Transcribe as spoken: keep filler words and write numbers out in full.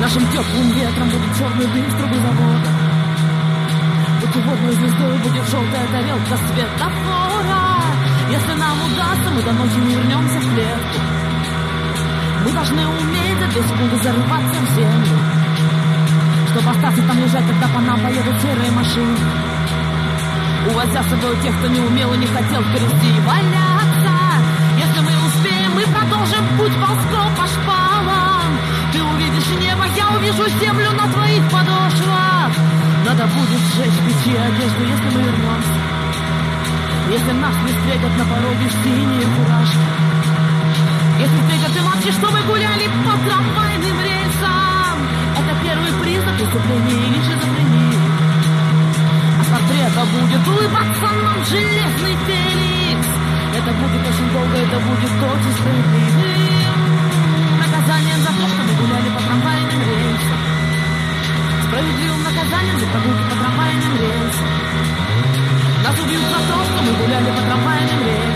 Нашим теплым ветром будет черный дым с трубы завода. Путеводной звездой будет желтая тарелка светофора. Если нам удастся, мы до ночи не вернемся в клетку. Мы должны уметь за две секунды зарываться в землю, чтобы остаться там лежать, когда по нам поедут серые машины, увозя с собой тех, кто не умел и не хотел впереди валяться. Если мы успеем, мы продолжим путь ползком по шпалам. Ты увидишь небо, я увижу землю на твоих подошвах. Надо будет сжечь в печи одежду, если мы вернемся. Если нас не встретят на пороге синие фуражки. Если встретят и молчишь, что мы гуляли по трамвайным рельсам. Это первый признак преступления или шизофрении. А с портрета будет улыбаться нам железный Феликс. Это будет очень долго, это будет очень справедливым наказанием за то, что мы гуляли по трамвайным рельсам. Справедливым наказанием за прогулки по трамвайным рельсам. Нас убьют за то, что мы гуляли по трамвайным рельсам.